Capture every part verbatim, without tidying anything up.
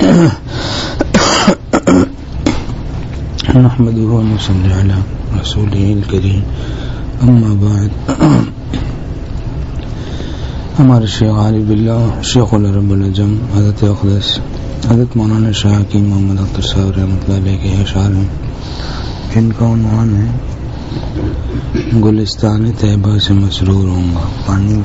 نحمده ونصلي على رسوله الكريم اما بعد. ہمارے شیخ عارف باللہ شیخ العرب العجم حضرت اقدس حضرت مولانا شاہ کی محمد اختر صاحب رحمۃ اللہ علیہ کے اشعار ہیں، جن کا عنوان ہے گلستان طیبہ سے مسرور ہوں گا. پانی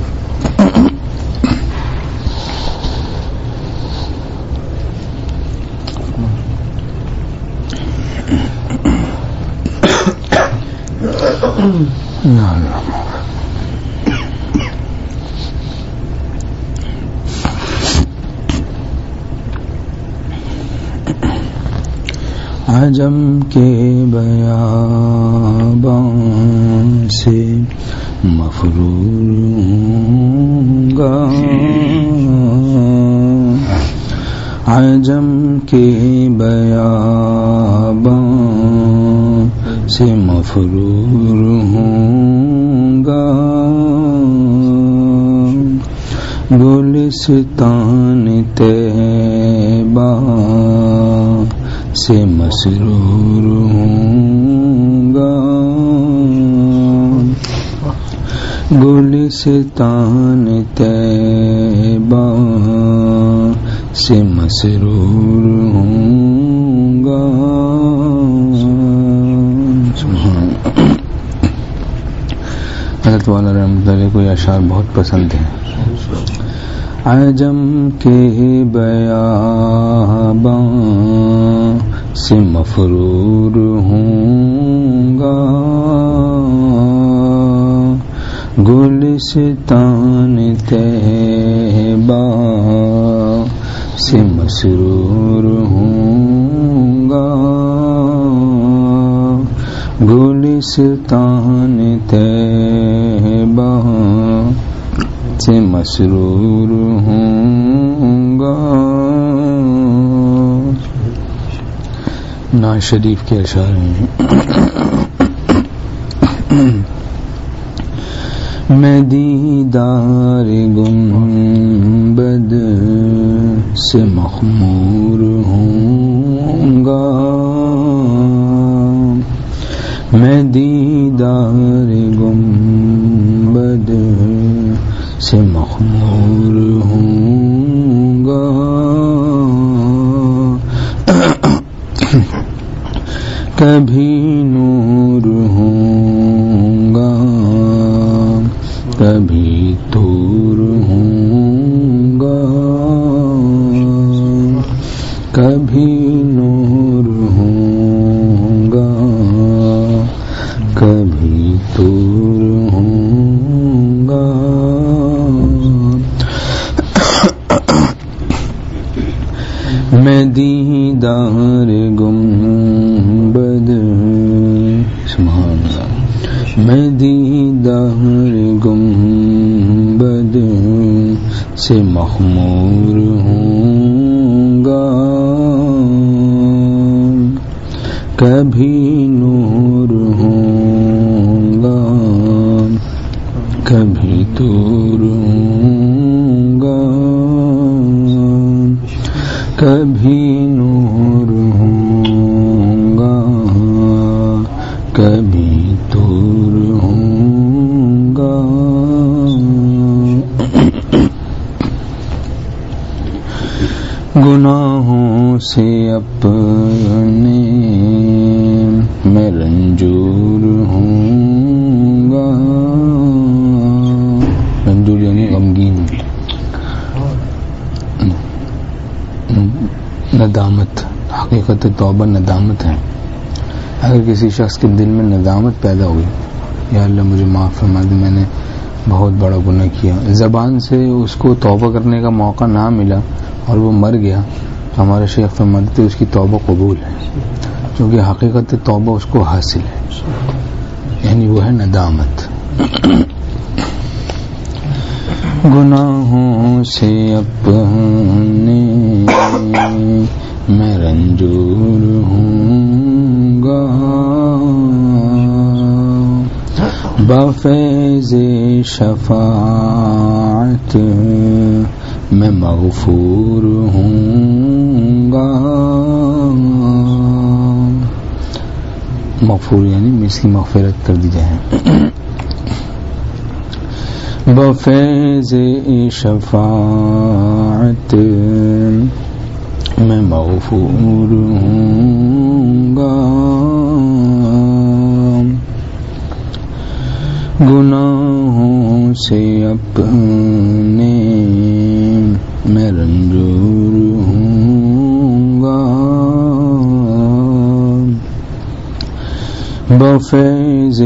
عجم کے بیابان سے مفرور ہوں گا، عجم کے بیابان سے مفرور ہوں گا، گلستان طیبہ سے مسرور ہوں گا، گلستان طیبہ سے مسرور ہوں گا. حضرت والا رحمۃ اللہ علیہ کو یہ اشعار بہت پسند ہیں. عجم کے بیابان سے مفرور ہوں گا، گلستان طیبہ سے مسرور ہوں گا، گلستان طیبہ سے مسرور ہوں گا. ناز شریف کے اشعار ہیں. میں دیدار گنبد سے مخمور ہوں گا، میں دیدار گنبد سے مخمور ہوں گا، کبھی نور ہوں گا کبھی تور ہوں گا، کبھی نور ہوں گا کبھی تور ہوں گا. میں دیدار گنبد سبحان اللہ میں دیدار گنبد سے مخمور ہوں گا، کبھی نور ہوں گا کبھی تور ہوں گا، کبھی نور ہوں گا کبھی تور ہوں گا. گناہوں سے اپنے میں رنجور ہوں گا، رنجور یعنی غمگین، ندامت. حقیقت توبہ ندامت ہے. اگر کسی شخص کے دل میں ندامت پیدا ہوئی، یا اللہ مجھے معاف فرما دے، میں نے بہت بڑا گناہ کیا، زبان سے اس کو توبہ کرنے کا موقع نہ ملا اور وہ مر گیا، تو ہمارے شیخ فرماتے تھے اس کی توبہ قبول ہے، کیونکہ حقیقت توبہ اس کو حاصل ہے، یعنی وہ ہے ندامت. گناہوں سے اپنے میں رنجور ہوں گا، بفیض شفاعت میں مغفور ہوں گا، مغفور یعنی اس کی مغفرت کر دی جائے. بفیض شفاعت میں مغفور ہوں گا، گناہوں سے اپنے میں رنجور ہوں گا، بفیض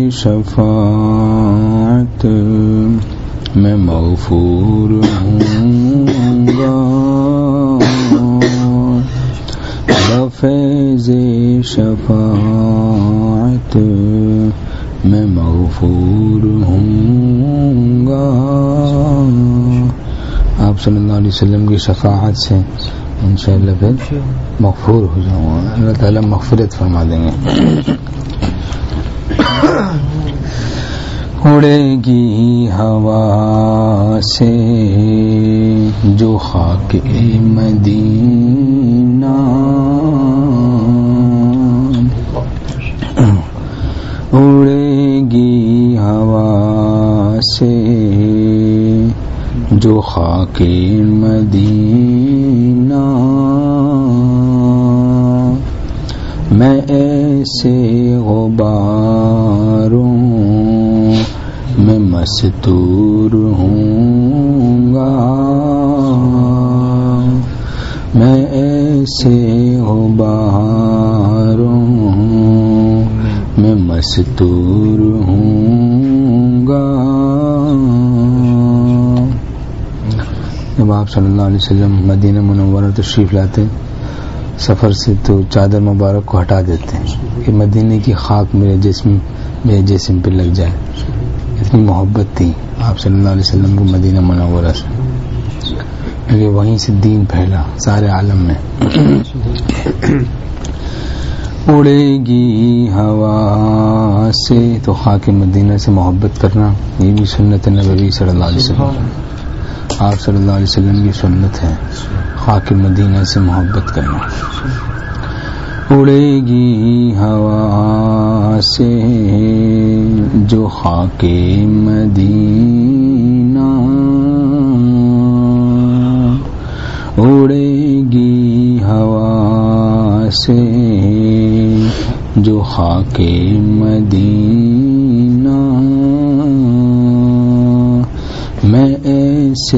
شفاعت میں مغفور ہوں گا، بفیض شفاعت میں مغفور ہوں گا. آپ صلی اللہ علیہ وسلم کی شفاعت سے انشاءاللہ پھر مغفور ہو جاؤں گا، اللہ تعالیٰ مغفرت فرما دیں گے. اڑے گی ہوا سے جو خاک مدینہ، اڑے گی ہوا سے جو خاک مدینہ، میں ایسے غباروں میں مستور ہوں گا، میں ایسے غباروں میں مستور ہوں گا. جب آپ صلی اللہ علیہ وسلم مدینہ منورہ تشریف لاتے سفر سے تو چادر مبارک کو ہٹا دیتے ہیں کہ مدینے کی خاک میرے جسم میرے جسم پہ لگ جائے. اتنی محبت تھی آپ صلی اللہ علیہ وسلم کو مدینہ منورہ سے، کیونکہ وہیں سے دین پھیلا سارے عالم میں. اڑے گی ہوا سے، تو خاک مدینہ سے محبت کرنا یہ بھی سنت نبوی صلی اللہ علیہ وسلم، آپ صلی اللہ علیہ وسلم کی سنت ہے خاک مدینہ سے محبت کرنا. اڑے گی ہوا سے جو خاک مدینہ، اڑے گی ہوا سے جو خاک مدینہ، میں ایسے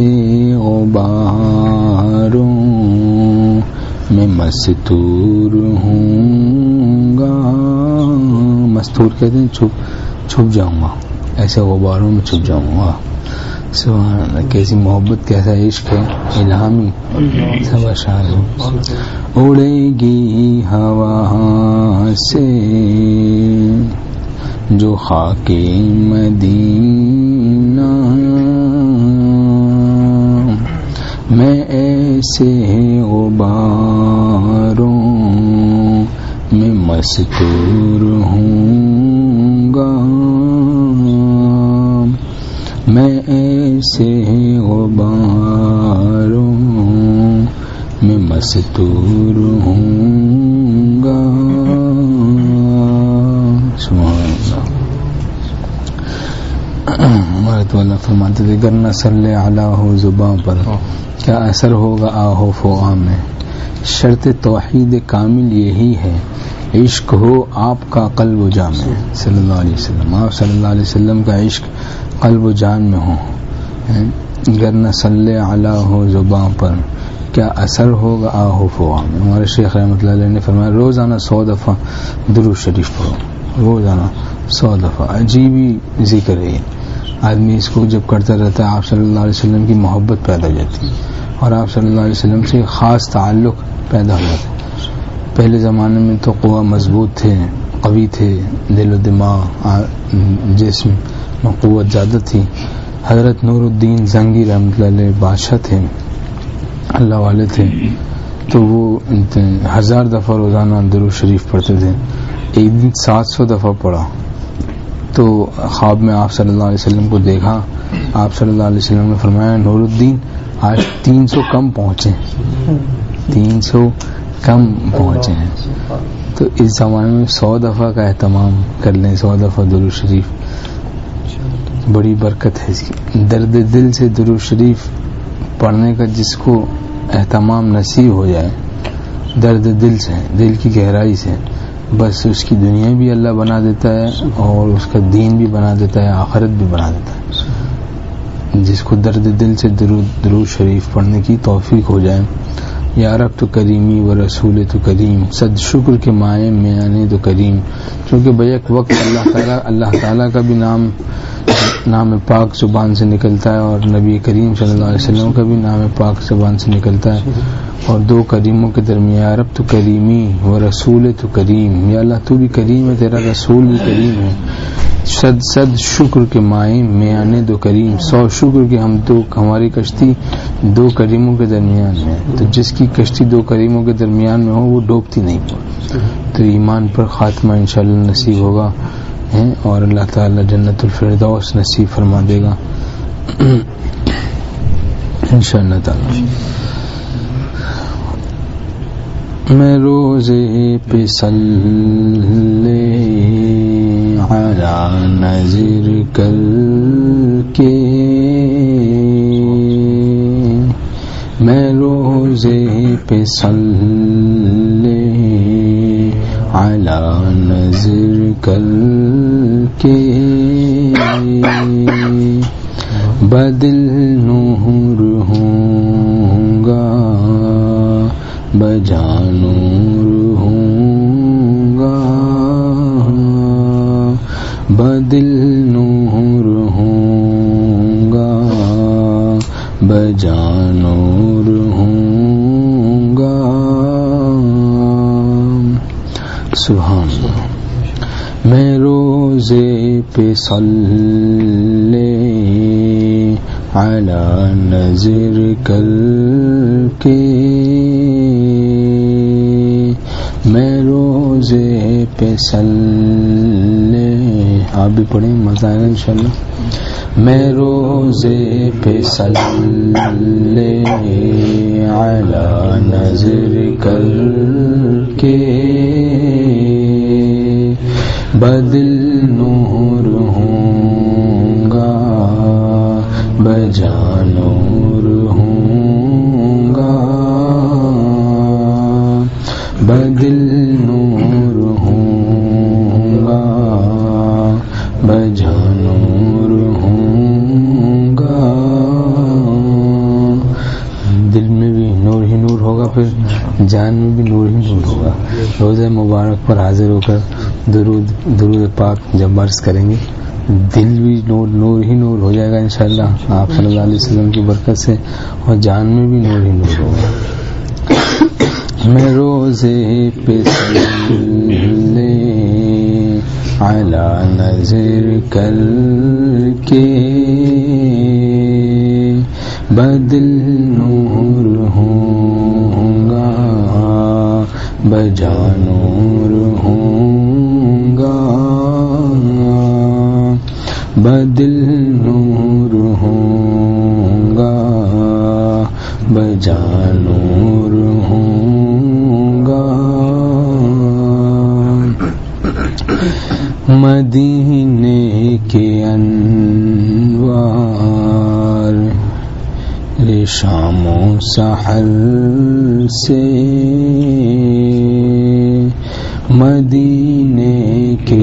غباروں میں مستور ہوں گا. مستور کہتے ہیں چھپ چھپ جاؤں گا، ایسے غباروں میں چھپ جاؤں گا. سبحان اللہ، کیسی محبت، کیسا عشق ہے الہامی. سب اشعار اڑے گی ہوا سے جو خاک مدینہ، میں ایسے غباروں میں مستور ہوں گا، میں ایسے غباروں میں مستور ہوں گا. سبحان اللہ. ہمارے تو اللہ فرماتے تھے گر نہ صلی علی ہو زباں پر کیا اثر ہوگا آہو فوا میں. شرط توحید کامل یہی ہے عشق ہو آپ کا قلب و جان میں. صلی اللہ علیہ وسلم، آپ صلی اللہ علیہ وسلم کا عشق قلب و جان میں ہو. گر نہ صلی علی ہو زباں پر کیا اثر ہوگا آہو فوا میں. ہمارے شیخ رحمۃ اللہ علیہ نے فرمایا روزانہ سو دفعہ درود شریف پڑھو، روزانہ سو دفعہ. عجیب ہی ذکر ہے، آدمی اس کو جب کرتا رہتا ہے آپ صلی اللہ علیہ وسلم کی محبت پیدا ہو جاتی ہے اور آپ صلی اللہ علیہ وسلم سے خاص تعلق پیدا ہو جاتا ہے. پہلے زمانے میں تو قوا مضبوط تھے، قوی تھے، دل و دماغ جسم میں قوت زیادہ تھی. حضرت نور الدین زنگی رحمۃ اللہ علیہ بادشاہ تھے، اللہ والے تھے، تو وہ ہزار دفعہ روزانہ درود شریف پڑھتے تھے. ایک دن سات سو دفعہ پڑھا تو خواب میں آپ صلی اللہ علیہ وسلم کو دیکھا. آپ صلی اللہ علیہ وسلم نے فرمایا نور الدین آج تین سو کم پہنچے، تین سو کم پہنچے ہیں. تو اس زمانے میں سو دفعہ کا اہتمام کر لیں, سو دفعہ درود شریف, بڑی برکت ہے اس کی. درد دل سے درود شریف پڑھنے کا جس کو اہتمام نصیب ہو جائے, درد دل سے, دل کی گہرائی سے, بس اس کی دنیا بھی اللہ بنا دیتا ہے اور اس کا دین بھی بنا دیتا ہے, آخرت بھی بنا دیتا ہے. جس کو درد دل سے درود درود شریف پڑھنے کی توفیق ہو جائے. یا رب تو کریمی و رسول تو کریم, صد شکر کے مائے میانے تو کریم. کیونکہ بیک وقت اللہ تعالیٰ اللہ تعالیٰ کا بھی نام نام پاک زبان سے نکلتا ہے اور نبی کریم صلی اللہ علیہ وسلم کا بھی نام پاک زبان سے نکلتا ہے, اور دو کریموں کے درمیان یا رب تو کریمی و رسول تو کریم. یا اللہ تو بھی کریم ہے, تیرا رسول بھی کریم ہے. صد صد شکر کے مائیں میں آنے دو کریم, سو شکر کے ہم دو ہماری کشتی دو کریموں کے درمیان میں. تو جس کی کشتی دو کریموں کے درمیان میں ہو وہ ڈوبتی نہیں. تو ایمان پر خاتمہ انشاءاللہ نصیب ہوگا اور اللہ تعالی جنت الفردوس نصیب فرما دے گا انشاءاللہ تعالی. میں روزے پہ صلی علی نظر کر کے, میں روزے پہ صلی علی نظر کر کے, بدل نور ہوں گا بجانور ہوں گا, بدل نور ہوں گا بجانور ہوں گا. سبحان اللہ. میں روزے پہ صلی علی نظر کر کے, میں روزے پہ صلی, آپ بھی پڑھیں مزہ آئے گا انشاءاللہ. میں روزے پہ صلی علی نظر کر کے, بدل نور ہوں گا بجانور ہوں گا, بدل نور ہوں گا بجانور ہوں گا. دل میں بھی نور ہی نور ہوگا, پھر جان میں بھی نور ہی نور ہوگا. روزہ مبارک پر حاضر ہو کر درود درود پاک جب عرض کریں گے, دل بھی نور نور ہی نور ہو جائے گا انشاءاللہ آپ صلی اللہ علیہ وسلم کی برکت سے, اور جان میں بھی نور ہی نور ہوگا. میں روزے پہ صلی علی نظر کر کے, بدل نور ہوں گا بجانور ہوں گا, بدل نور ہوں گا بجانور ہوں گا. مدینے کے انوار شام و سحر سے, مدینے کے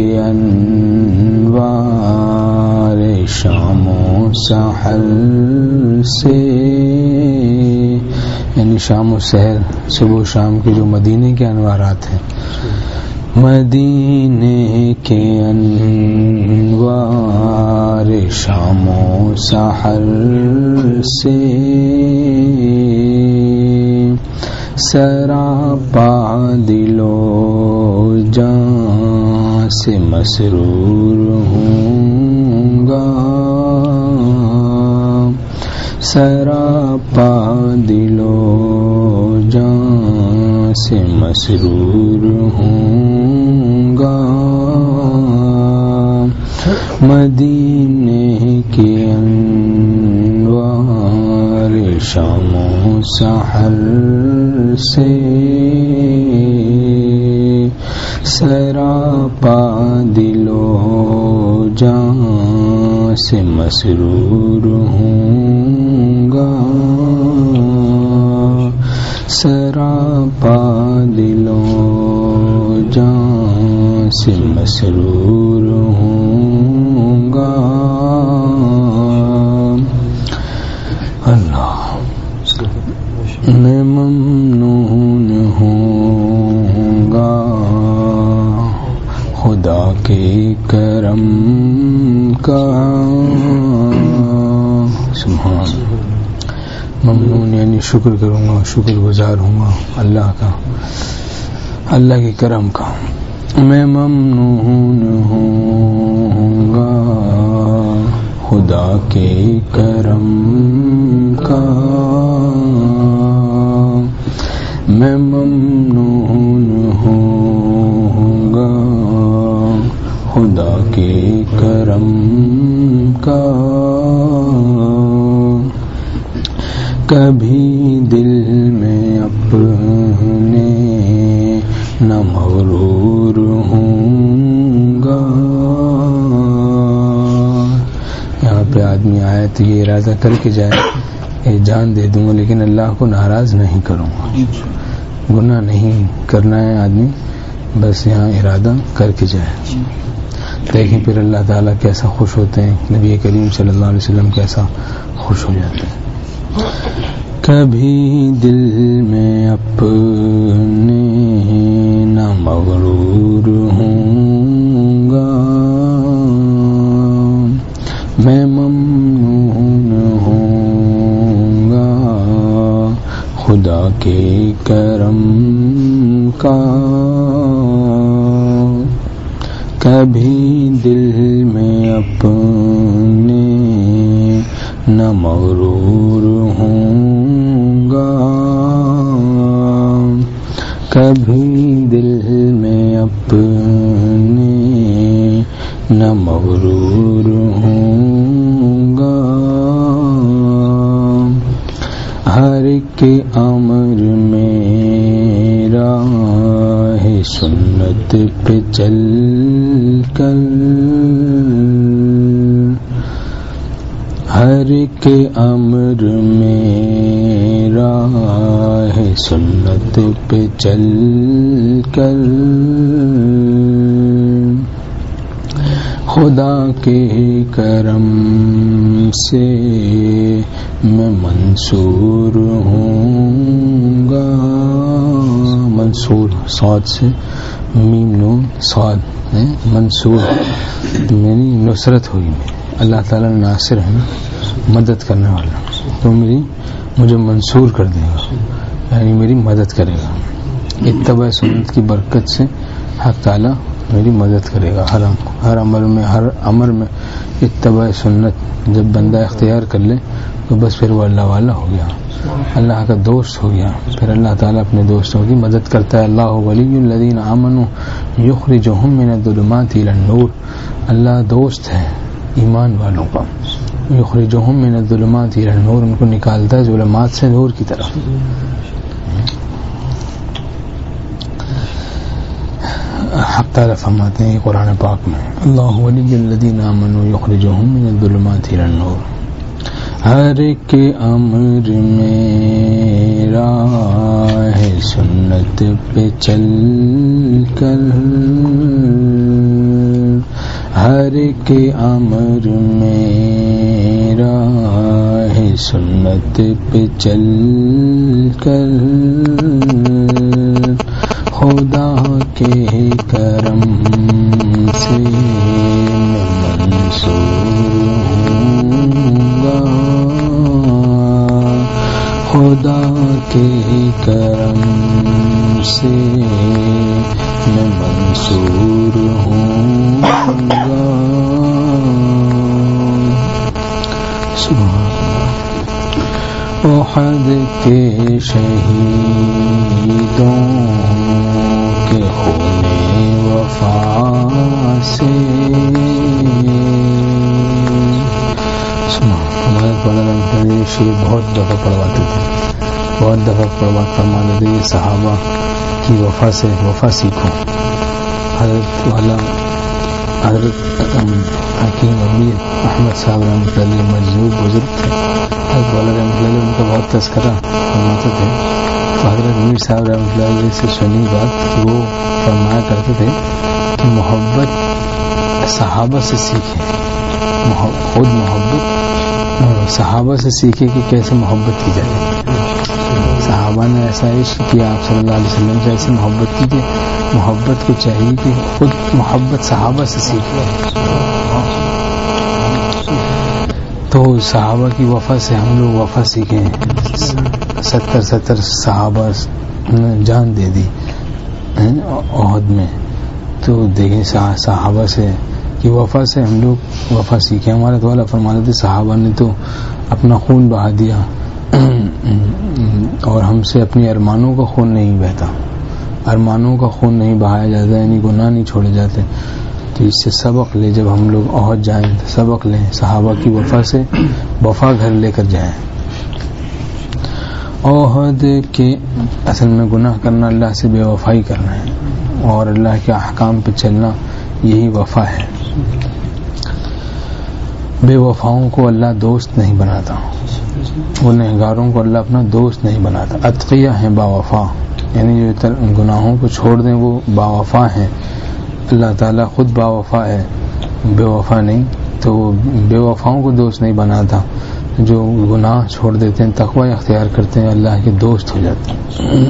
انوار شام و سحر سے, یعنی شام و سحر صبح و شام کے جو مدینے کے انوارات ہیں, مدینے کے انوار شام و سحر سے, سراپا دل و جان سے مسرور ہوں گا, سراپا دل و جان سے مسرور ہوں گا. مدینے کے انوار شام و سحر سے سراپا دل و جان سے مسرور ہوں گا، سراپا دل و جان سے مسرور ہوں گا۔ اللہ میں ممنون ہوں گا خدا کے کرم کا، سبحان ممنون یعنی شکر کروں گا، شکر گزار ہوں گا اللہ کا، اللہ کے کرم کا۔ میں ممنون ہوں گا خدا کے کرم کا، میں ممنون ہوں گا خدا کے کرم کا۔ کبھی دل میں اپنے نہ مغرور ہوں گا۔ یہاں پہ آدمی آیا تو یہ ارادہ کر کے جائے یہ جان دے دوں گا لیکن اللہ کو ناراض نہیں کروں گا، گناہ نہیں کرنا ہے آدمی، بس یہاں ارادہ کر کے جائے۔ دیکھیں پھر اللہ تعالیٰ کیسا خوش ہوتے ہیں، نبی کریم صلی اللہ علیہ وسلم کیسا خوش ہو جاتے ہیں۔ کبھی دل میں اپنے نہ مغرور ہوں گا، میں ممنون ہوں گا خدا کے کرم کا۔ کبھی دل میں اپنے نہ مغرور ہوں گا، کبھی دل میں اپنے نہ مغرور ہوں گا۔ ہر ایک امر میرا ہے سنت پہ چل کر، ہر ایک امر میرا ہے سنت پہ چل کر، خدا کے کرم سے میں منصور ہوں گا۔ منصور صاد سے میم نون صاد ہے، منصور میری نصرت ہوئی، اللہ تعالیٰ ناصر ہے، مدد کرنے والا، تو میری مجھے منصور کر دے گا، یعنی میری مدد کرے گا۔ اتباع سنت کی برکت سے حق تعالیٰ میری مدد کرے گا، ہر ہر عمل میں، ہر امر میں اتباع سنت جب بندہ اختیار کر لے تو بس پھر وہ اللہ والا ہو گیا، اللہ کا دوست ہو گیا، پھر اللہ تعالیٰ اپنے دوستوں کی مدد کرتا ہے۔ اللہ ولی الذین آمنوا یخرجہم من الظلمات الی النور، اللہ دوست ہے ایمان والوں کا، یخرجہم من الظلمات الی النور، ان کو نکالتا ہے ظلمات سے نور کی طرف۔ حق تعالیٰ فرماتے ہیں قرآن پاک میں، اللہ ولی الذین آمنوا یخرجہم من الظلمات الی النور، ہر ایک امر میرا ہے سنت پہ چل کر، ہر ایک امر میرا ہے سنت پہ چل کر، خدا کے کرم سے میں منصور ہوں گا، خدا کے کرم سے میں منصور ہوں گا۔ سبحان اللہ۔ احد کے شہیدوں کے خون وفا سے، شریف بہت دفعہ پڑھواتے تھے، بہت دفعہ پڑھوا فرماتے تھے یہ صحابہ کی وفا سے وفا سیکھو. حضرت والا حضرت حکیم ابی احمد صاحب رحمۃ اللہ علیہ مجذوب بزرگ تھے. حضرت والا رحمۃ اللہ علیہ ان کا بہت تذکرہ فرماتے تھے. تو حضرت میر صاحب رحمۃ اللہ علیہ سے سنی بات کہ وہ فرمایا کرتے تھے کہ محبت صحابہ سے سیکھیں، خود محبت صحابہ سے سیکھے کہ کیسے محبت کی جائے. صحابہ نے ایسا عشق کیا آپ صلی اللہ علیہ وسلم سے، ایسی محبت کی کہ محبت کو چاہیے کہ خود محبت صحابہ سے سیکھے. تو صحابہ کی وفا سے ہم لوگ وفا سیکھیں. ستر ستر صحابہ نے جان دے دی احد میں، تو دیکھیں صحابہ سے کی وفا سے ہم لوگ وفا سیکھیں. ہمارے تو والا فرماتے تھے صحابہ نے تو اپنا خون بہا دیا اور ہم سے اپنی ارمانوں کا خون نہیں بہتا، ارمانوں کا خون نہیں بہایا جاتا، یعنی گناہ نہیں چھوڑے جاتے. تو اس سے سبق لے، جب ہم لوگ احد جائیں تو سبق لیں، صحابہ کی وفا سے وفا گھر لے کر جائیں. احد کے اصل میں گناہ کرنا اللہ سے بے وفائی کرنا ہے، اور اللہ کے احکام پہ چلنا یہی وفا ہے. بے وفاؤں کو اللہ دوست نہیں بناتا، گنہگاروں کو اللہ اپنا دوست نہیں بناتا. اتقیہ ہیں با وفا، یعنی جو گناہوں کو چھوڑ دیں وہ با وفا ہیں. اللہ تعالیٰ خود با وفا ہے، بے وفا نہیں. تو بے وفاؤں کو دوست نہیں بناتا. جو گناہ چھوڑ دیتے ہیں، تقوی اختیار کرتے ہیں، اللہ کے دوست ہو جاتے ہیں.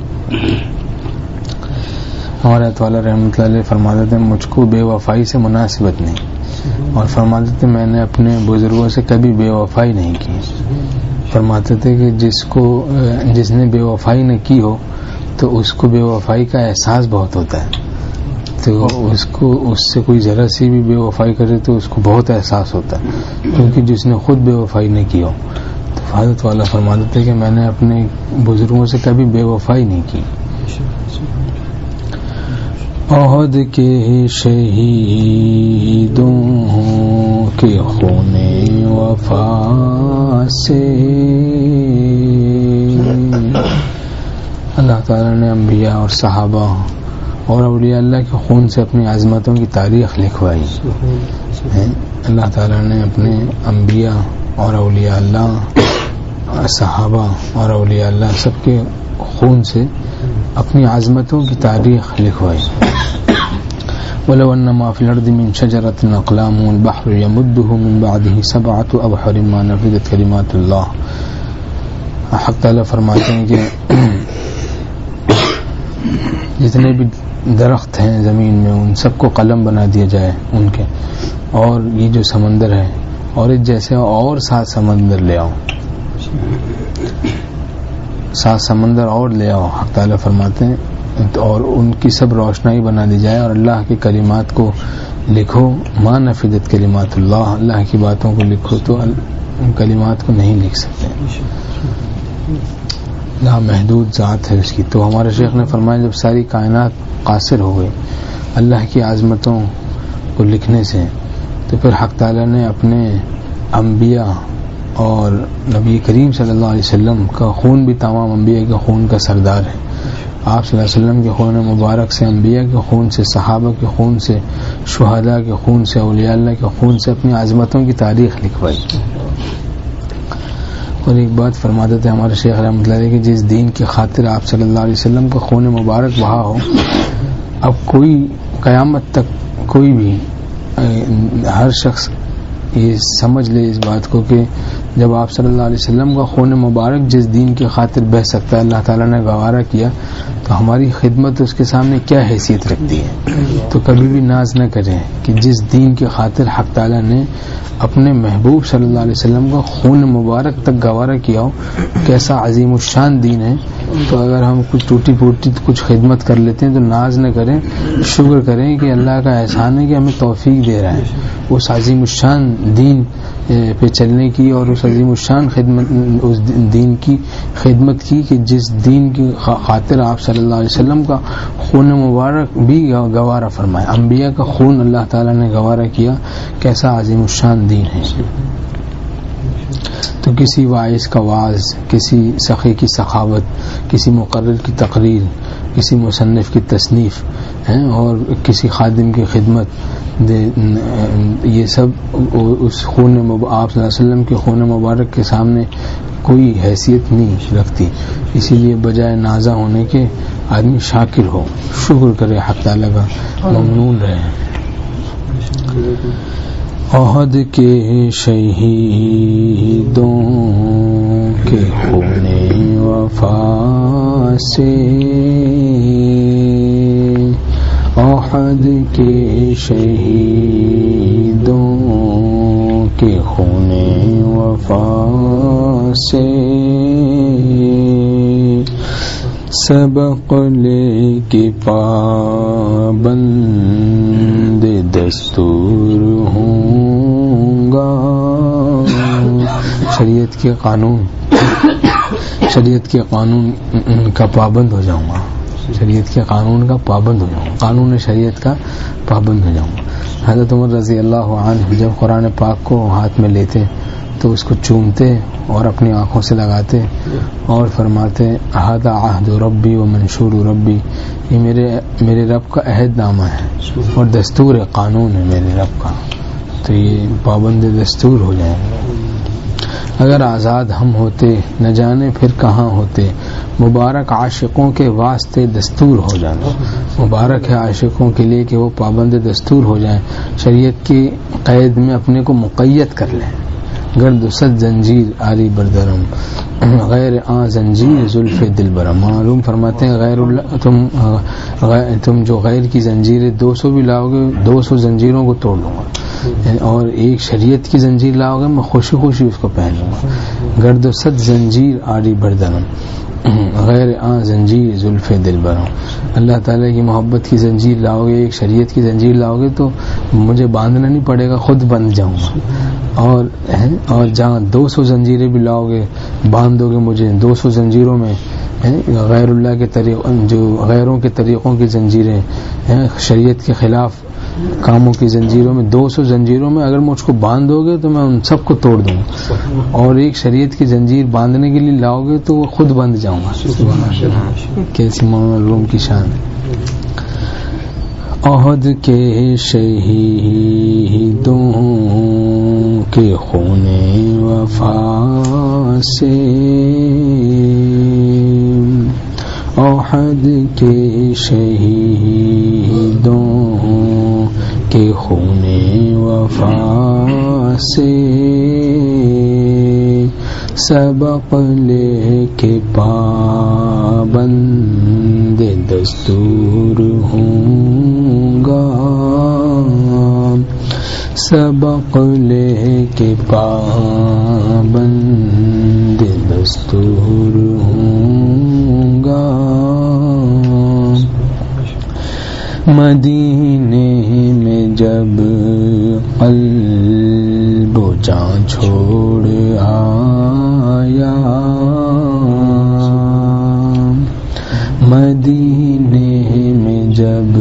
ہمارے تعالیٰ رحمۃ اللہ علیہ فرماتے تھے مجھ کو بے وفائی سے مناسبت نہیں، اور فرماتے تھے میں نے اپنے بزرگوں سے کبھی بے وفائی نہیں کی. فرماتے تھے کہ جس کو جس نے بے وفائی نہ کی ہو تو اس کو بے وفائی کا احساس بہت ہوتا ہے. تو اس کو اس سے کوئی ذرا سی بھی بے وفائی کرے تو اس کو بہت احساس ہوتا ہے، کیونکہ جس نے خود بے وفائی نہ کی ہو. تو حضرت والا فرماتے تھے کہ میں نے اپنے بزرگوں سے کبھی بے وفائی نہیں کی. احد کے شہیدوں کے خون وفا سے اللہ تعالیٰ نے انبیاء اور صحابہ اور اولیاء اللہ کے خون سے اپنی عظمتوں کی تاریخ لکھوائی. اللہ تعالیٰ نے اپنے انبیاء اور اولیاء اللہ، صحابہ اور اولیاء اللہ سب کے خون سے اپنی عظمتوں کی تاریخ لکھوائی. وَلَوْ أَنَّ مَا فِي الْأَرْضِ مِنْ شَجَرَةٍ أَقْلَامٌ وَالْبَحْرُ يَمُدُّهُ مِنْ بَعْدِهِ سَبْعَةُ أَبْحُرٍ مَا نَفِدَتْ كَلِمَاتُ اللَّهِ. حق تعالیٰ فرماتے ہیں کہ جتنے بھی درخت ہیں زمین میں ان سب کو قلم بنا دیا جائے ان کے، اور یہ جو سمندر ہے اور اس جیسے اور سات سمندر لے آؤ، سات سمندر اور لے آؤ. حق تعالیٰ فرماتے ہیں اور ان کی سب روشنائی بنا دی جائے اور اللہ کی کلمات کو لکھو. ما نفدت کلمات اللہ، اللہ کی باتوں کو لکھو تو ان کلمات کو نہیں لکھ سکتے. لا محدود ذات ہے اس کی. تو ہمارے شیخ نے فرمایا جب ساری کائنات قاصر ہو گئی اللہ کی عظمتوں کو لکھنے سے، تو پھر حق تعالیٰ نے اپنے انبیاء اور نبی کریم صلی اللہ علیہ وسلم کا خون بھی تمام انبیاء کے خون کا سردار ہے. آپ صلی اللہ علیہ وسلم کے خون مبارک سے، انبیاء کے خون سے، صحابہ کے خون سے، شہداء کے خون سے، اولیاء اللہ کے خون سے اپنی عظمتوں کی تاریخ لکھوائی. اور ایک بات فرماتے تھے ہمارے شیخ رحمۃ اللہ علیہ کہ جس دین کی خاطر آپ صلی اللہ علیہ وسلم کا خون مبارک بہا ہو، اب کوئی قیامت تک کوئی بھی ہر شخص یہ سمجھ لے اس بات کو کہ جب آپ صلی اللہ علیہ وسلم کا خون مبارک جس دین کی خاطر بہہ سکتا ہے، اللہ تعالیٰ نے گوارا کیا، تو ہماری خدمت اس کے سامنے کیا حیثیت رکھتی ہے. تو کبھی بھی ناز نہ کریں کہ جس دین کی خاطر حق تعالیٰ نے اپنے محبوب صلی اللہ علیہ وسلم کا خون مبارک تک گوارا کیا ہو، کیسا عظیم الشان دین ہے. تو اگر ہم کچھ ٹوٹی پھوٹی کچھ خدمت کر لیتے ہیں تو ناز نہ کریں، شکر کریں کہ اللہ کا احسان ہے کہ ہمیں توفیق دے رہا ہے اس عظیم الشان دین پہ چلنے کی، اور اس عظیم الشان خدمت اس دین کی خدمت کی کہ جس دین کی خاطر آپ صلی اللہ علیہ وسلم کا خون مبارک بھی گوارا فرمایا. انبیاء کا خون اللہ تعالیٰ نے گوارا کیا، کیسا عظیم الشان دین ہے. تو کسی واعظ کا واعظ، کسی سخی کی سخاوت، کسی مقرر کی تقریر، کسی مصنف کی تصنیف اور کسی خادم کی خدمت، یہ سب اس خون آپ صلی اللہ علیہ وسلم کے خون مبارک کے سامنے کوئی حیثیت نہیں رکھتی. اسی لیے بجائے نازا ہونے کے آدمی شاکر ہو، شکر کرے، حق تعالیٰ کا ممنون رہے. احد کے شہیدوں کے خون وفا سے، احد کے شہیدوں کے خون وفا سے سبق لے کے پابند دستور ہوں گا. شریعت کے قانون شریعت کے قانون کا پابند ہو جاؤں گا شریعت کے قانون کا پابند ہو جاؤں گا قانون شریعت کا پابند ہو جاؤں گا. حضرت عمر رضی اللہ عنہ جب قرآن پاک کو ہاتھ میں لیتے تو اس کو چومتے اور اپنی آنکھوں سے لگاتے اور فرماتے ھذا عہد ربی و منشور ربی، یہ میرے میرے رب کا عہد نامہ ہے اور دستور قانون ہے میرے رب کا، تو یہ پابند دستور ہو جائیں گے. اگر آزاد ہم ہوتے نہ جانے پھر کہاں ہوتے، مبارک عاشقوں کے واسطے دستور ہو جانا. مبارک ہے عاشقوں کے لیے کہ وہ پابند دستور ہو جائیں، شریعت کی قید میں اپنے کو مقید کر لیں. گرد صد زنجیر آری بردرم، غیر آ زنجیر زلف دل برم. معلوم فرماتے ہیں غیر اللہ تم تم جو غیر کی زنجیریں دو سو بھی لاؤ گے، دو سو زنجیروں کو توڑ لوں گا، اور ایک شریعت کی زنجیر لاؤ گے میں خوشی خوشی اس کو پہن لوں گا. گرد صد زنجیر آری بردرم، غیر آ زنجیر زلف دل برم. اللہ تعالیٰ کی محبت کی زنجیر لاؤ گے، ایک شریعت کی زنجیر لاؤ گے تو مجھے باندھنا نہیں پڑے گا، خود بندھ جاؤں گا. اور اور جہاں دو سو زنجیریں بھی لاؤ گے، باندھ دو گے مجھے دو سو زنجیروں میں، غیر اللہ کے طریق جو غیروں کے طریقوں کی زنجیریں، شریعت کے خلاف کاموں کی زنجیروں میں، دو سو زنجیروں میں اگر مجھ کو باندھ دو گے تو میں ان سب کو توڑ دوں گا، اور ایک شریعت کی زنجیر باندھنے کے لیے لاؤ گے تو وہ خود بندھ جاؤں گا. کیسی مولانا روم کی شان ہے. احد کے شہیدوں کے خون وفا سے، احد کے شہیدوں کے خون وفا سے سبق لے کے پابند دستور ہوں گا. سبق لے کے پابند دستور ہوں گا. مدینے میں جب قلب و جان چھوڑ آیا، مدینے میں جب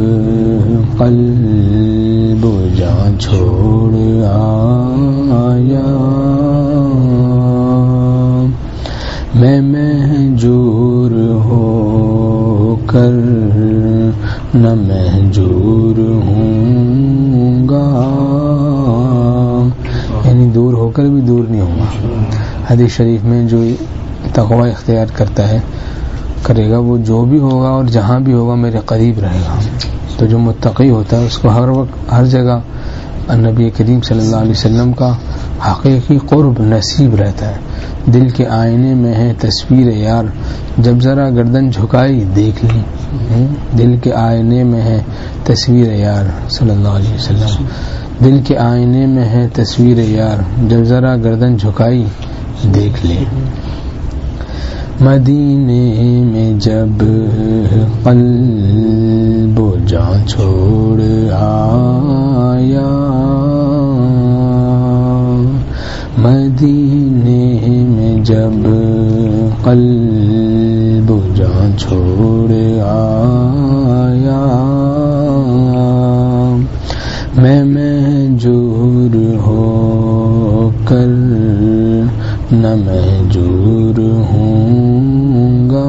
قلب و جان چھوڑ آیا، میں مہجور ہو کر نہ مہجور ہوں گا، یعنی دور ہو کر بھی دور نہیں ہوں گا. حدیث شریف میں جو تقوی اختیار کرتا ہے کرے گا وہ جو بھی ہوگا اور جہاں بھی ہوگا میرے قریب رہے گا. تو جو متقی ہوتا ہے اس کو ہر وقت ہر جگہ نبی کریم صلی اللہ علیہ وسلم کا حقیقی قرب نصیب رہتا ہے. دل کے آئینے میں ہے تصویر یار، جب ذرا گردن جھکائی دیکھ لی. دل کے آئینے میں ہے تصویر یار صلی اللہ علیہ وسلم، دل کے آئینے میں ہے تصویر یار، جب ذرا گردن جھکائی دیکھ لی. مدینے میں جب قلب و جان چھوڑ آیا، مدینے میں جب قلب و جان چھوڑ آیا، میں مہجور ہو کر نہ مہجور ہوں گا،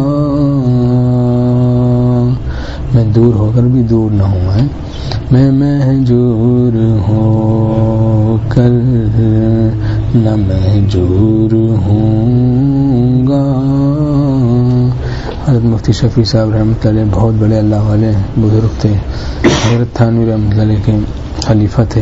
میں دور ہو کر بھی دور نہ ہوں، ہے میں مہجور ہو کر نہ مہجور ہوں گا۔ حضرت مفتی شفیع صاحب رحمۃ اللہ علیہ بہت بڑے اللہ والے بزرگ تھے، حضرت تھانوی رحمۃ اللہ علیہ کے خلیفہ تھے،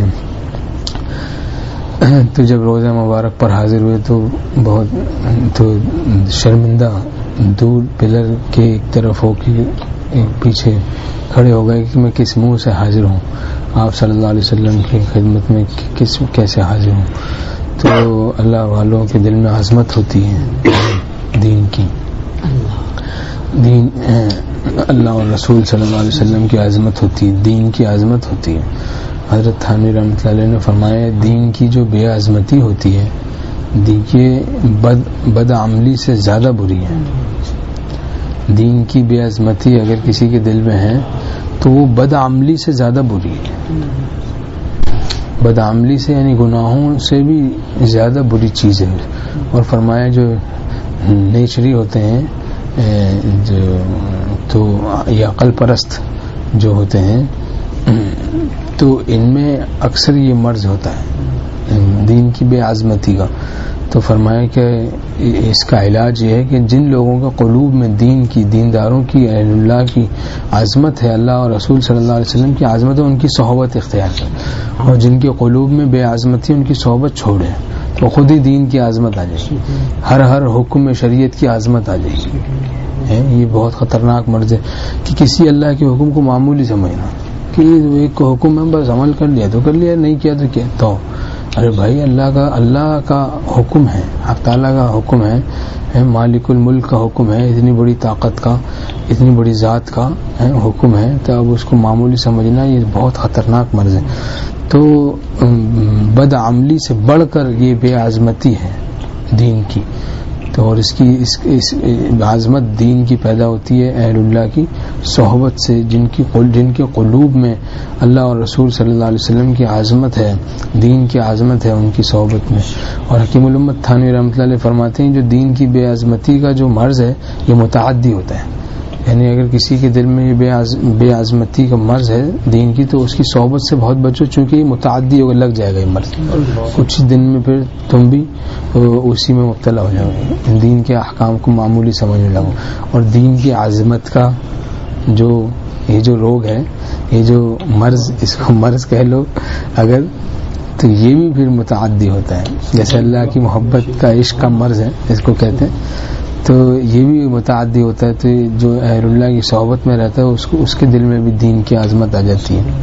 تو جب روزہ مبارک پر حاضر ہوئے تو بہت تو شرمندہ دور پلر کے ایک طرف ہو کے پیچھے کھڑے ہو گئے کہ میں کس منہ سے حاضر ہوں، آپ صلی اللہ علیہ وسلم کی خدمت میں کس کیسے حاضر ہوں۔ تو اللہ والوں کے دل میں عظمت ہوتی ہے دین کی، دین اللہ اور رسول صلی اللہ علیہ وسلم کی عظمت ہوتی ہے، دین کی عظمت ہوتی ہے۔ حضرت تھانوی رحمۃ اللہ علیہ نے فرمایا دین کی جو بے عظمتی ہوتی ہے دیکھیے بد بد عملی سے زیادہ بری ہے۔ دین کی بے عظمتی اگر کسی کے دل میں ہے تو وہ بد عملی سے زیادہ بری ہے، بد عملی سے یعنی گناہوں سے بھی زیادہ بری چیز ہے۔ اور فرمایا جو نیچری ہوتے ہیں جو تو یا عقل پرست جو ہوتے ہیں تو ان میں اکثر یہ مرض ہوتا ہے دین کی بے عظمتی کا۔ تو فرمایا کہ اس کا علاج یہ ہے کہ جن لوگوں کا قلوب میں دین کی، دینداروں کی، اہل اللہ کی عظمت ہے، اللہ اور رسول صلی اللہ علیہ وسلم کی عظمت ہے، ان کی صحبت اختیار کریں، اور جن کے قلوب میں بے عظمتی ان کی صحبت چھوڑیں تو خود ہی دین کی عظمت آ جائے گی، ہر ہر حکم میں شریعت کی عظمت آ جائے گی۔ یہ بہت خطرناک مرض ہے کہ کسی اللہ کے حکم کو معمولی سمجھنا کہ ایک کو حکم ہے بس عمل کر لیا تو کر لیا، نہیں کیا تو کیا تو ارے بھائی اللہ کا اللہ کا حکم ہے، حق تعالیٰ کا حکم ہے، مالک الملک کا حکم ہے، اتنی بڑی طاقت کا، اتنی بڑی ذات کا حکم ہے، تو اب اس کو معمولی سمجھنا یہ بہت خطرناک مرض ہے۔ تو بد عملی سے بڑھ کر یہ بے عظمتی ہے دین کی، تو اور اس کی اس, اس عظمت دین کی پیدا ہوتی ہے اہل اللہ کی صحبت سے، جن کی جن کے قلوب میں اللہ اور رسول صلی اللہ علیہ وسلم کی عظمت ہے، دین کی عظمت ہے، ان کی صحبت میں۔ اور حکیم الامت تھانوی رحمۃ اللہ علیہ فرماتے ہیں جو دین کی بے عظمتی کا جو مرض ہے یہ متعدی ہوتا ہے، یعنی اگر کسی کے دل میں یہ بے عظمتی کا مرض ہے دین کی تو اس کی صحبت سے بہت بچو، چونکہ یہ متعدی ہوگا، لگ جائے گا یہ مرض، کچھ دن میں پھر تم بھی اسی میں مبتلا ہو جاؤ گے، دین کے احکام کو معمولی سمجھنے لگو، اور دین کی عظمت کا جو یہ جو روگ ہے، یہ جو مرض، اس کو مرض کہہ لو اگر، تو یہ بھی پھر متعدی ہوتا ہے، جیسے اللہ کی محبت کا عشق کا مرض ہے اس کو کہتے ہیں، تو یہ بھی متعدی ہوتا ہے۔ تو جو اہل اللہ کی صحبت میں رہتا ہے اس کو اس کے دل میں بھی دین کی عظمت آ جاتی ہے۔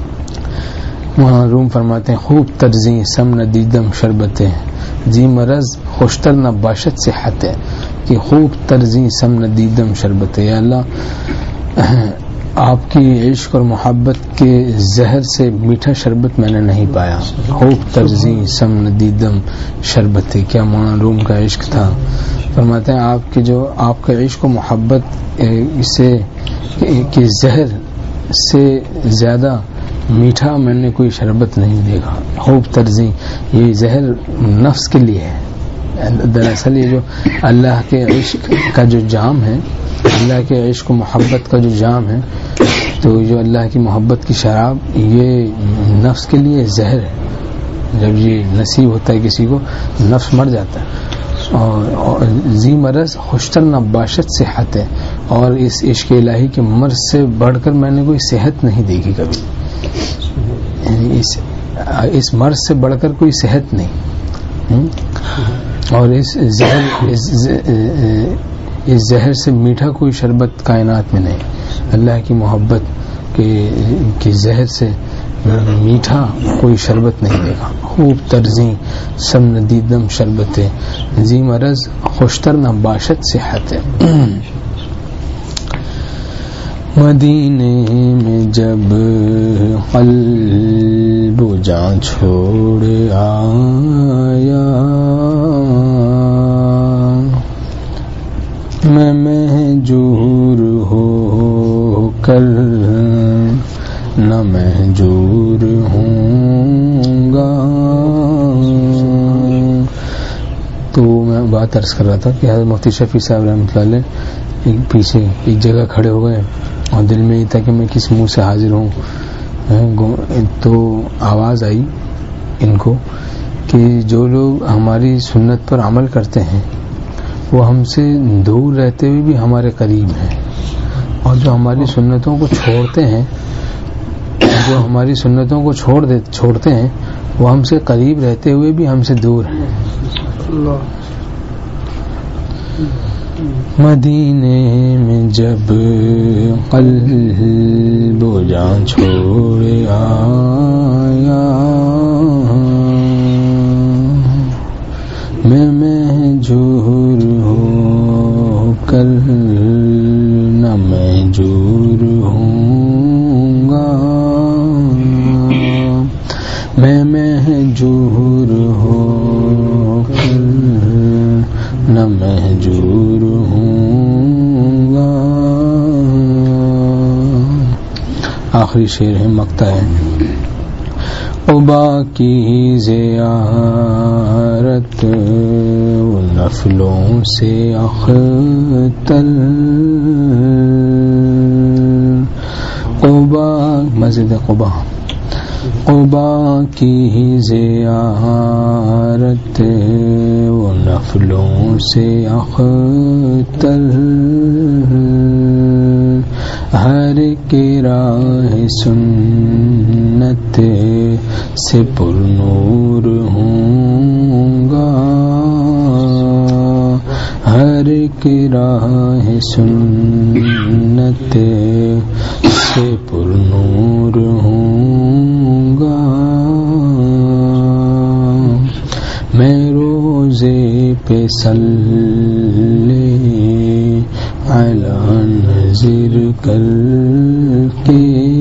وہاں روم فرماتے ہیں خوب ترزیں سم ندیدم شربتیں جی مرض خوشتر نہ باشد صحت ہے، کہ خوب ترزیں سم ندیدم شربتیں، یا اللہ آپ کی عشق اور محبت کے زہر سے میٹھا شربت میں نے نہیں پایا، خوب ترزیں سم ندیدم شربتیں، کیا مولانا روم کا عشق تھا۔ فرماتے ہیں آپ کے جو آپ کا عشق و محبت سے کہ زہر سے زیادہ میٹھا میں نے کوئی شربت نہیں دیکھا، خوب ترزیں، یہ زہر نفس کے لیے ہے، دراصل یہ جو اللہ کے عشق کا جو جام ہے، اللہ کے عشق و محبت کا جو جام ہے، تو جو اللہ کی محبت کی شراب یہ نفس کے لیے زہر ہے، جب یہ نصیب ہوتا ہے کسی کو نفس مر جاتا ہے، اور زی مرض خوشتر نباشت صحت ہے، اور اس عشق الہی کے مرض سے بڑھ کر میں نے کوئی صحت نہیں دیکھی کبھی، یعنی اس اس مرض سے بڑھ کر کوئی صحت نہیں، اور اس زہر اس اس زہر سے میٹھا کوئی شربت کائنات میں نہیں، اللہ کی محبت کے کے زہر سے میٹھا کوئی شربت نہیں دیکھا، خوب ترزیں سم ندیدم شربتیں زی مرض خوشتر نہ باشد صحت ہے۔ مدینے میں جب قلب و جان چھوڑ آیا میں مہجور ہو کر نہ مہجور ہوں گا، تو میں بات عرض کر رہا تھا کہ حضرت مفتی شفیع صاحب رحمۃ اللہ علیہ ایک پیچھے ایک جگہ کھڑے ہو گئے اور دل میں یہ تھا کہ میں کس منہ سے حاضر ہوں. تو آواز آئی ان کو کہ جو لوگ ہماری سنت پر عمل کرتے ہیں وہ ہم سے دور رہتے ہوئے بھی ہمارے قریب ہیں، اور جو ہماری سنتوں کو چھوڑتے ہیں جو ہماری سنتوں کو چھوڑ دے چھوڑتے ہیں وہ ہم سے قریب رہتے ہوئے بھی ہم سے دور ہیں. مدینے میں جب قلب و جان چھوڑ آیا میں مہجور ہو کر نہ مہجور ہوں گا، میں مہجور ہو کر نہ مہجور ہوں گا. آخری شعر ہے، مقطع ہے. قبا کی زیارت نفلوں سے اختل، قبا مسجد قبا قبا کی زیارت و نفلوں سے اختل، ہر کی راہ سنت سے پر نور ہوں گا، ہر کی راہ سنت سے پر نور ہوں گا. میں روزے پہ صلی علی نظر کر کے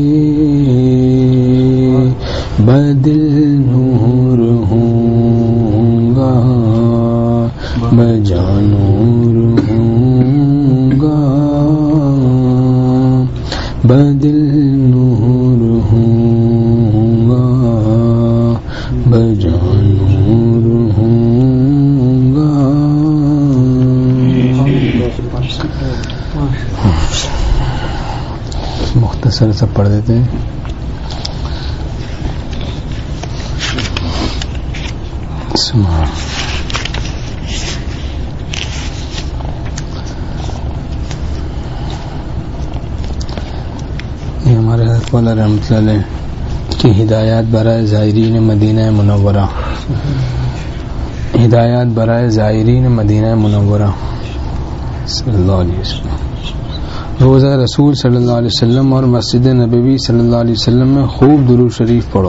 بدل نور ہوں گا، بجا نور ہوں گا، بدل نور ہوں گا، بجا نور ہوں گا. مختصر سب پڑھ دیتے ہیں. یہ ہمارے حضرت والا رحمۃ اللہ علیہ کی ہدایات برائے زائرین مدینہ منورہ، ہدایات برائے زائرین مدینہ منورہ صلی اللہ علیہ وسلم. روزہ رسول صلی اللہ علیہ وسلم اور مسجد نبوی صلی اللہ علیہ وسلم میں خوب درود شریف پڑھو،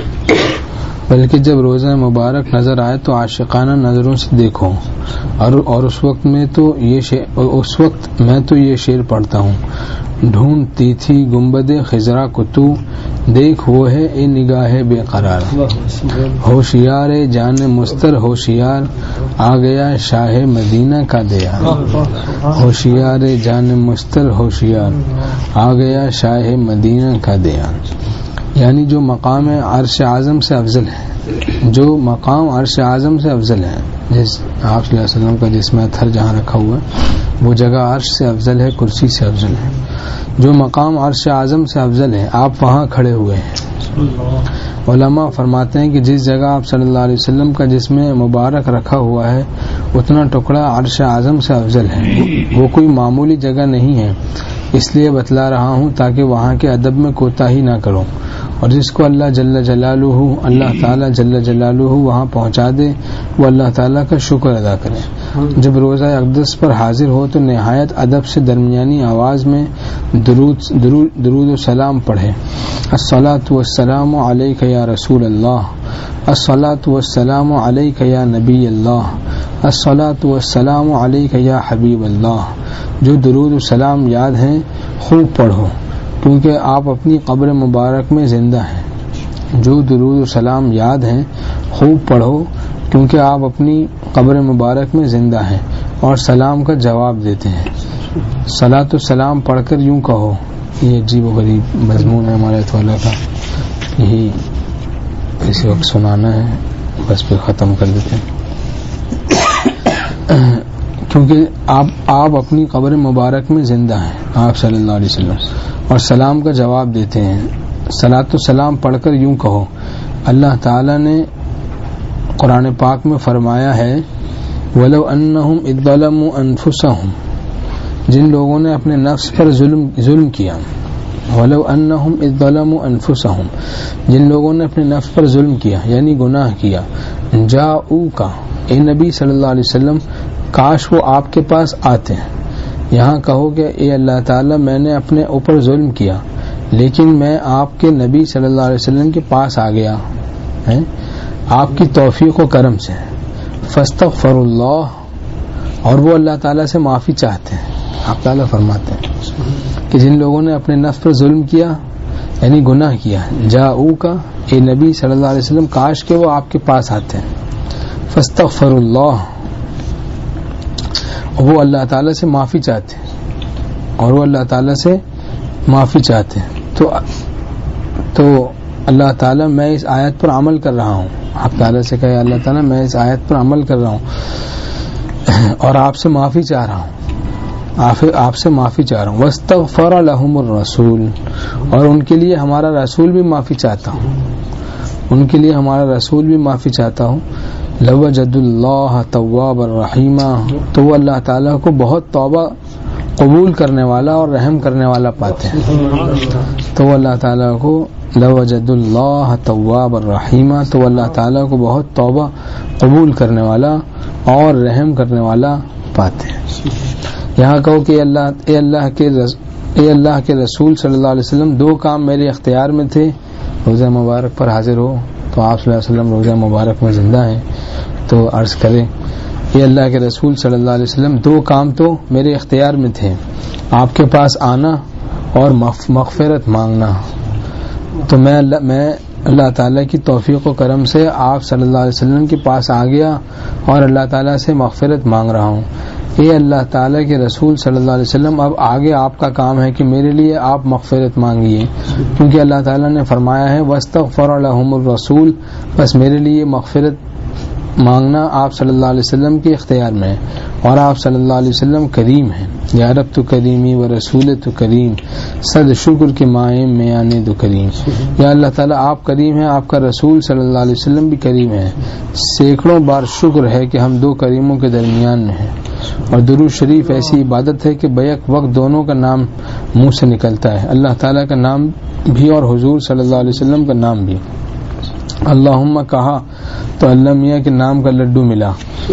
بلکہ جب روزہ مبارک نظر آئے تو عاشقانہ نظروں سے دیکھو. اور اور اس وقت میں تو یہ شعر اس وقت میں تو یہ شعر پڑھتا ہوں، ڈھونڈتی تھی گنبد خضرا کو تو، دیکھ وہ ہے اے نگاہ بے قرار. ہوشیار جان مستر ہوشیار، آ گیا شاہ مدینہ کا دیار. ہوشیار جان مستر ہوشیار، آ گیا شاہ مدینہ کا دیار. یعنی جو مقام عرش اعظم سے افضل ہے، جو مقام عرش اعظم سے افضل ہے، جس آپ صلی اللہ علیہ وسلم کا جسم اطہر جہاں رکھا ہوا ہے وہ جگہ عرش سے افضل ہے، کرسی سے افضل ہے. جو مقام عرش اعظم سے افضل ہے آپ وہاں کھڑے ہوئے ہیں. علماء فرماتے ہیں کہ جس جگہ آپ صلی اللہ علیہ وسلم کا جسم مبارک رکھا ہوا ہے اتنا ٹکڑا عرش اعظم سے افضل ہے. وہ کوئی معمولی جگہ نہیں ہے، اس لیے بتلا رہا ہوں تاکہ وہاں کے ادب میں کوتاہی نہ کرو، اور جس کو اللہ جل جلالہ اللہ تعالیٰ جل جلالہ وہاں پہنچا دے وہ اللہ تعالیٰ کا شکر ادا کرے. جب روزہ اقدس پر حاضر ہو تو نہایت ادب سے درمیانی آواز میں درود درود, درود و سلام پڑھے. الصلاۃ والسلام علیک یا رسول اللہ، الصلاۃ والسلام علیک یا نبی اللہ، الصلاۃ والسلام علیک یا حبیب اللہ. جو درود و سلام یاد ہیں خوب پڑھو کیونکہ آپ اپنی قبر مبارک میں زندہ ہیں. جو درود و سلام یاد ہیں خوب پڑھو کیونکہ آپ اپنی قبر مبارک میں زندہ ہیں اور سلام کا جواب دیتے ہیں. صلاۃ و سلام پڑھ کر یوں کہو. یہ عجیب و غریب مضمون ہے ہمارے والا کا، یہی اسی وقت سنانا ہے، بس پھر ختم کر دیتے ہیں. کیونکہ آپ آپ اپنی قبر مبارک میں زندہ ہیں آپ صلی اللہ علیہ وسلم اور سلام کا جواب دیتے ہیں. صلاۃ و سلام پڑھ کر یوں کہو اللہ تعالی نے قرآن پاک میں فرمایا ہے وَلَوْ أَنَّهُمْ إِذْ ظَلَمُوا أَنفُسَهُمْ جن لوگوں نے اپنے نفس پر ظلم ظلم کیا وَلَوْ أَنَّهُمْ إِذْ ظَلَمُوا أَنفُسَهُمْ جن لوگوں نے اپنے نفس پر ظلم کیا یعنی گناہ کیا جاءوك اے نبی صلی اللہ علیہ وسلم کاش وہ آپ کے پاس آتے ہیں. یہاں کہو کہ اے اللہ تعالی میں نے اپنے اوپر ظلم کیا لیکن میں آپ کے نبی صلی اللہ علیہ وسلم کے پاس آ گیا ہے آپ کی توفیق و کرم سے. فاستغفر اللہ اور وہ اللہ تعالیٰ سے معافی چاہتے ہیں. آپ تعالیٰ فرماتے ہیں کہ جن لوگوں نے اپنے نفس پر ظلم کیا یعنی گناہ کیا جاؤ کا اے نبی صلی اللہ علیہ وسلم کاش کہ وہ آپ کے پاس آتے ہیں. فاستغفر اللہ وہ اللہ تعالیٰ سے معافی چاہتے ہیں اور وہ اللہ تعالیٰ سے معافی چاہتے ہیں. تو تو اللہ تعالیٰ میں اس آیت پر عمل کر رہا ہوں. آپ تعالیٰ سے کہے اللہ تعالیٰ میں اس آیت پر عمل کر رہا ہوں اور آپ سے معافی چاہ رہا ہوں آپ سے معافی چاہ رہا ہوں. واستغفر لهم الرسول اور ان کے لیے ہمارا رسول بھی معافی چاہتا ہوں ان کے لیے ہمارا رسول بھی معافی چاہتا ہوں. لوجد اللہ تواب الرحیم تو وہ اللہ تعالیٰ کو بہت توبہ قبول کرنے والا اور رحم کرنے والا پاتے ہیں. تو وہ اللہ تعالیٰ کو لوجد اللہ تواب الرحیم تو وہ اللہ تعالیٰ کو بہت توبہ قبول کرنے والا اور رحم کرنے والا پاتے ہیں. یہاں کہو کہ اللہ اے اللہ کے اے اللہ کے رسول صلی اللہ علیہ وسلم دو کام میرے اختیار میں تھے روزہ مبارک پر حاضر ہو. تو آپ صلی اللہ علیہ وسلم روزہ مبارک میں زندہ ہیں تو عرض کریں یہ اللہ کے رسول صلی اللہ علیہ وسلم دو کام تو میرے اختیار میں تھے آپ کے پاس آنا اور مغفرت مانگنا. تو میں اللہ میں اللہ تعالیٰ کی توفیق و کرم سے آپ صلی اللہ علیہ وسلم کے پاس آ گیا اور اللہ تعالیٰ سے مغفرت مانگ رہا ہوں. اے اللہ تعالیٰ کے رسول صلی اللہ علیہ وسلم اب آگے آپ کا کام ہے کہ میرے لیے آپ مغفرت مانگیے کیونکہ اللہ تعالیٰ نے فرمایا ہے واستغفر لهم الرسول بس میرے لیے مغفرت مانگنا آپ صلی اللہ علیہ وسلم کے اختیار میں ہے اور آپ صلی اللہ علیہ وسلم کریم ہیں. یا رب تو کریمی و رسول تو کریم صد شکر کے مائم میں آنے دو کریم. یا اللہ تعالیٰ آپ کریم ہیں آپ کا رسول صلی اللہ علیہ وسلم بھی کریم ہے. سینکڑوں بار شکر ہے کہ ہم دو کریموں کے درمیان میں ہیں. اور درود شریف ایسی عبادت ہے کہ بیک وقت دونوں کا نام منہ سے نکلتا ہے اللہ تعالیٰ کا نام بھی اور حضور صلی اللہ علیہ وسلم کا نام بھی. اللہم کہا تو اللہ میاں کے نام کا لڈو ملا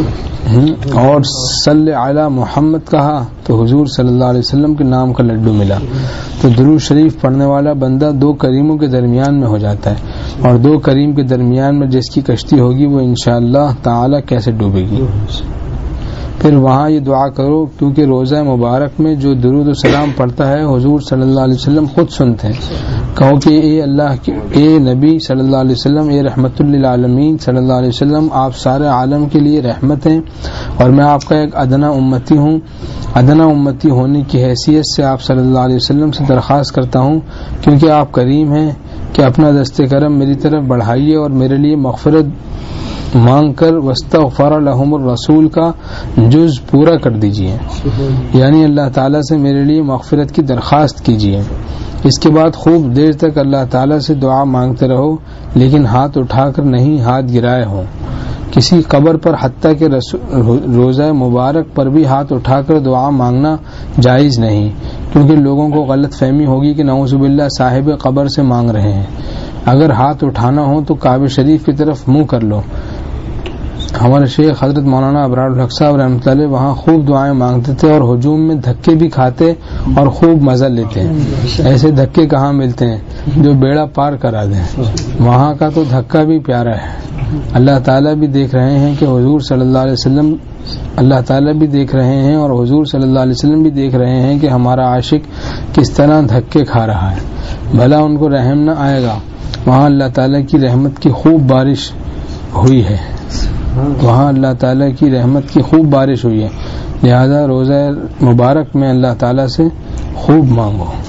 اور صلی علی محمد کہا تو حضور صلی اللہ علیہ وسلم کے نام کا لڈو ملا. تو درود شریف پڑھنے والا بندہ دو کریموں کے درمیان میں ہو جاتا ہے اور دو کریم کے درمیان میں جس کی کشتی ہوگی وہ انشاءاللہ تعالی کیسے ڈوبے گی. پھر وہاں یہ دعا کرو کیونکہ روزہ مبارک میں جو درود و سلام پڑھتا ہے حضور صلی اللہ علیہ وسلم خود سنتے ہیں. کہو کہ اے اللہ کے اے نبی صلی اللہ علیہ وسلم اے رحمت للعالمین صلی اللہ علیہ وسلم آپ سارے عالم کے لیے رحمت ہیں اور میں آپ کا ایک ادنا امتی ہوں. ادنا امتی ہونے کی حیثیت سے آپ صلی اللہ علیہ وسلم سے درخواست کرتا ہوں کیونکہ آپ کریم ہیں کہ اپنا دست کرم میری طرف بڑھائیے اور میرے لیے مغفرت مانگ کر واستغفر لهم الرسول کا جز پورا کر دیجیے یعنی اللہ تعالیٰ سے میرے لیے مغفرت کی درخواست کیجیے. اس کے بعد خوب دیر تک اللہ تعالیٰ سے دعا مانگتے رہو لیکن ہاتھ اٹھا کر نہیں ہاتھ گرائے ہو. کسی قبر پر حتیٰ کہ روزہ مبارک پر بھی ہاتھ اٹھا کر دعا مانگنا جائز نہیں کیونکہ لوگوں کو غلط فہمی ہوگی کہ نعوذ باللہ صاحب قبر سے مانگ رہے ہیں. اگر ہاتھ اٹھانا ہو تو کعبہ شریف کی طرف منہ کر لو. ہمارے شیخ حضرت مولانا ابرار الحق صاحب رحمۃ اللہ وہاں خوب دعائیں مانگتے تھے اور ہجوم میں دھکے بھی کھاتے اور خوب مزہ لیتے ہیں. ایسے دھکے کہاں ملتے ہیں جو بیڑا پار کرا دیں. وہاں کا تو دھکا بھی پیارا ہے. اللہ تعالیٰ بھی دیکھ رہے ہیں کہ حضور صلی اللہ علیہ وسلم اللہ تعالیٰ بھی دیکھ رہے ہیں اور حضور صلی اللہ علیہ وسلم بھی دیکھ رہے ہیں کہ ہمارا عاشق کس طرح دھکے کھا رہا ہے. بھلا ان کو رحم نہ آئے گا. وہاں اللہ تعالیٰ کی رحمت کی خوب بارش ہوئی ہے وہاں اللہ تعالیٰ کی رحمت کی خوب بارش ہوئی ہے لہذا روزہ مبارک میں اللہ تعالیٰ سے خوب مانگو.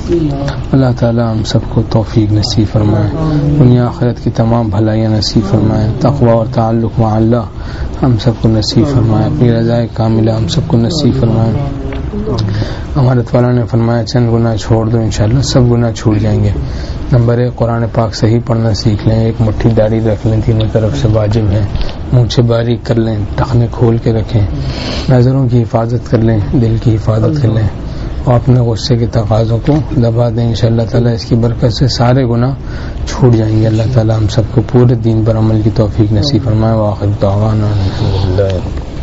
اللہ تعالی ہم سب کو توفیق نصیب فرمائے, دنیا آخرت کی تمام بھلائیاں نصیب فرمائے, تقوی اور تعلق مع اللہ ہم سب کو نصیب فرمائے, اپنی رضا کاملہ ہم سب کو نصیب فرمائے. ہمارے تعالیٰ نے فرمایا چند گناہ چھوڑ دو انشاءاللہ سب گناہ چھوٹ جائیں گے. نمبر ایک, قرآن پاک صحیح پڑھنا سیکھ لیں, ایک مٹھی داڑھی رکھ لیں, تینوں طرف سے واجب ہے, مونچھیں باریک کر لیں, ٹخنے کھول کے رکھیں, نظروں کی حفاظت کر لیں, دل کی حفاظت کر لیں, اور اپنے غصے کے تقاضوں کو دبا دیں. انشاءاللہ تعالیٰ اس کی برکت سے سارے گناہ چھوٹ جائیں گے. اللہ تعالیٰ ہم سب کو پورے دین پر عمل کی توفیق نصیب فرمائے. وآخر دعوانا الحمدللہ.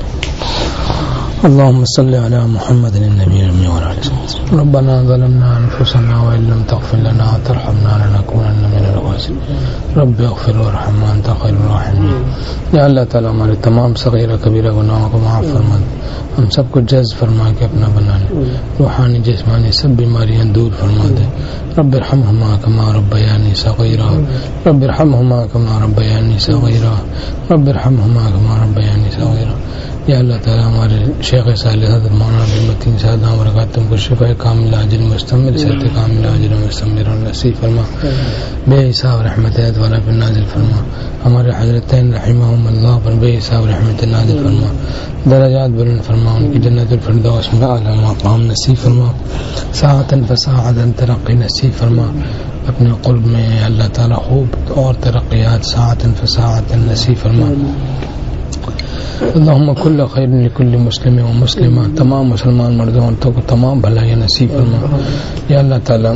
اللهم صل على محمد النبي الأمي وعلى آله وصحبه. ربنا ظلمنا أنفسنا وإن لم تغفر لنا وترحمنا لنكونن من الخاسرين. رب اغفر وارحم وأنت خير الراحمين. یا اللہ تعالیٰ ہمارے تمام صغیرہ کبیرہ گناہوں کو معاف فرما, ہم سب کو جذب فرما کے اپنا بنا لے, روحانی جسمانی سب بیماریاں دور فرما دے. رب ارحمہما کما ربیانی صغیرا, رب ارحمہما کما ربیانی صغیرا, رب ارحمہما کما ربیانی صغیرا. یا اللہ تعالیٰ ہمارے شیخ صالح حضرت مولانا عبدالمتین صاحب برکاتہم کو شفا کاملہ عاجل مستمر صحت کاملہ عاجل مستمر نصیب فرما, بے حساب رحمت والا پر نازل فرما. ہمارے حضرتین رحمہم اللہ پر بے حساب رحمت نازل فرما, درجات بلند فرما, ان کی جنت الفردوس میں اعلیٰ مقام نصیب فرما, ساعتاً فساعتاً ترقی نصیب فرما. اپنے قرب میں اللہ تعالیٰ خوب اور ترقیات ساعتاً فساعتاً نصیب فرما. اللہم کل خیر لکل مسلم و مسلمہ, تمام مسلمان مردوں عورتوں کو تمام بھلائیاں نصیب فرما. یا اللہ تعالیٰ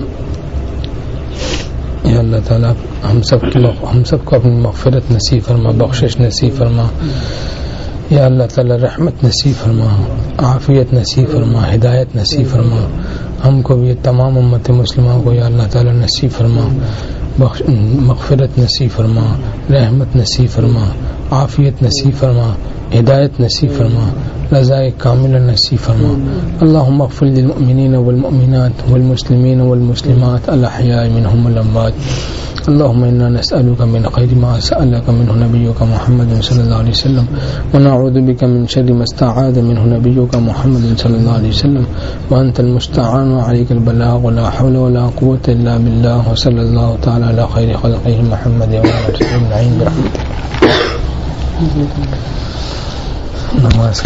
یا اللہ تعالیٰ ہم سب کی ہم سب کو اپنی مغفرت نصیب فرما, بخشش نصیب فرما. یا اللہ تعالیٰ رحمت نصیب فرما, عافیت نصیب فرما, ہدایت نصیب فرما. ہم کو بھی تمام امت مسلمہ کو یا اللہ تعالیٰ نصیب فرما, مغفرت نصیب فرما, رحمت نصیب فرما, عافیت نصیب فرما, ہدایت نصیب فرما, رضائے کاملہ نصیب فرما. اللہم اغفر للمؤمنین والمؤمنات والمسلمین والمسلمات الاحیاء منہم والاموات. اللہم انا نسألک من خیر ما سألک منہ نبیک محمد صلی اللہ علیہ وسلم, ونعوذ بک من شر ما استعاذ منہ نبیک محمد صلی اللہ علیہ وسلم, وانت المستعان وعلیک البلاغ ولا حول ولا قوة الا باللہ, وصلی اللہ تعالی علی خیر خلقہ محمد وعلی آلہ اجمعین برحمتک. نماز